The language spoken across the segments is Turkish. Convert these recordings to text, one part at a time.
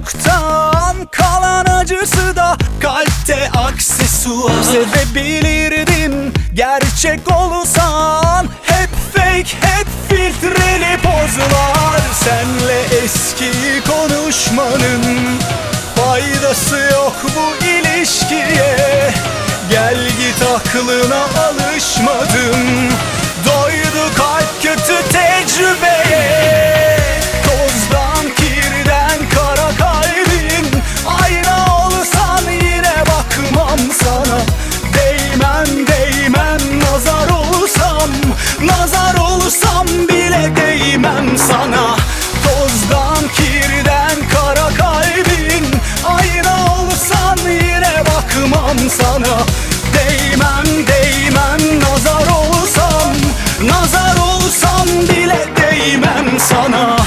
çoktan kalan acısı da kalpte aksesuar. Sevebilirdin gerçek olsan, hep fake, hep filtreli pozlar. Senle eskiyi konuşmanın faydası yok bu ilişkiye. Gel git, aklına alışmadım. Doydu kalp kötü tecrübeye. Tozdan, kirden kara kalbin, ayna olsan yine bakmam sana. Değmem değmem, nazar olsam, nazar olsam bile değmem sana. Tozdan, kirden kara kalbin, ayna olsan yine bakmam sana. Değmem değmem, nazar olsam, nazar olsam bile değmem sana.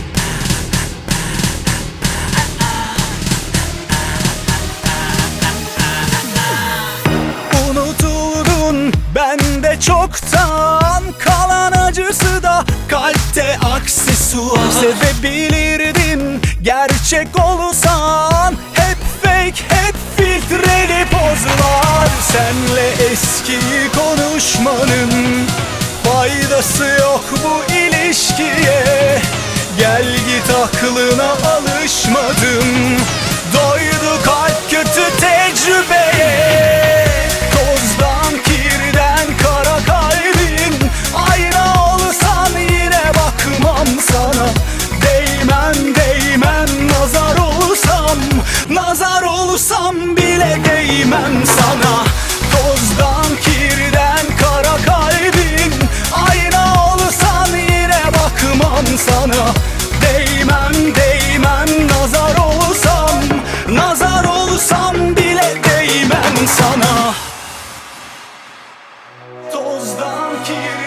Unutuldun bende çoktan kalan acısı da kalpte aksesuar. Sevebilirdin gerçek olsan, hep fake, hep filtreli pozlar. Senle eskiyi konuşmanın faydası yok bu ilişkiye. Gel git, aklına alışmadım. Doydu kalp kötü tecrübeye. Tozdan, kirden kara kalbin, ayna olsan yine bakmam sana. Değmem değmem, nazar olsam, nazar olsam bile değmem sana. Tozdan, kirden kara kalbin, ayna olsan yine bakmam sana. Değmem değmem, nazar olsam, nazar olsam bile değmem sana. Tozdan, kirden